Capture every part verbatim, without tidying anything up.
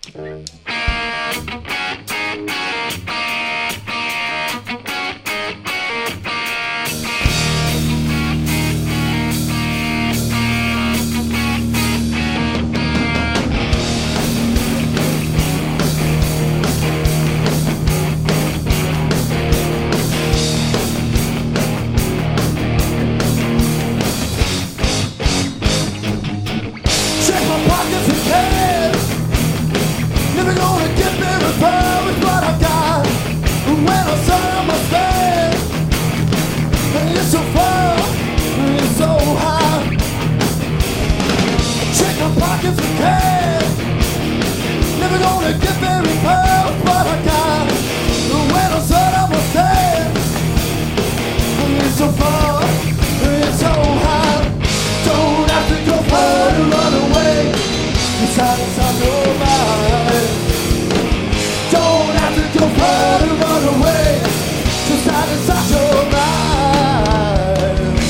Never gonna get very far with what I got. When I saw my stand, it's so far, it's so high. Check my pockets for cash. Never gonna get very far with what I got. When I saw my stand, it's so far, it's so high. Don't have to go far to run away. Inside, inside your mind. Don't have to go far to run away. Just inside, inside your mind.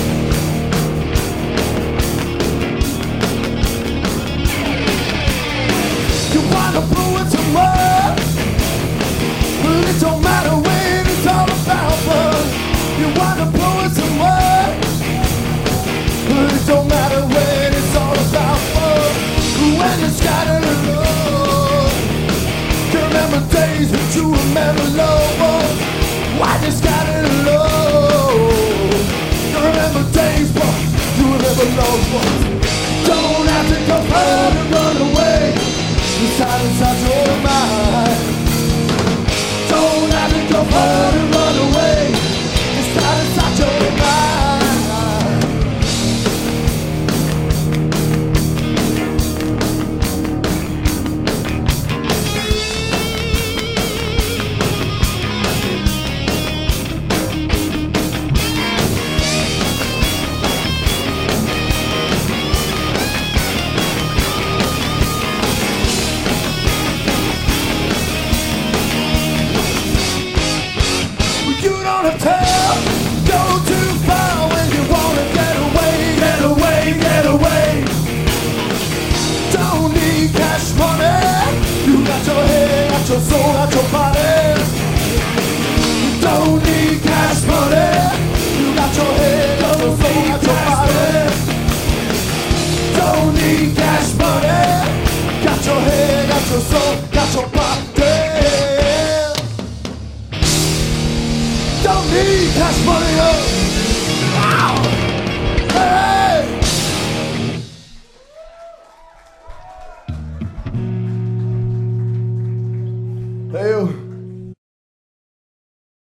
You wanna blow it somewhere, but it don't matter when it's all about fun. You wanna blow it somewhere, but it don't matter when it's all about fun. When you're scattered alone, you remember days when you remember love. Why you scattered alone? You remember days when you remember love. Don't have to go far to run away. Inside, inside your mind. Don't have to go far to run away. Inside, inside your mind. Tell, go too far when you wanna get away, get away, get away. Don't need cash money. You got your head, got your soul, got your body. Don't need cash money. You got your head, got your soul, got your body. Don't need cash money. Got your head, got your soul, got your body. Don't need cash money, oh. Wow. Hey. Hey, you.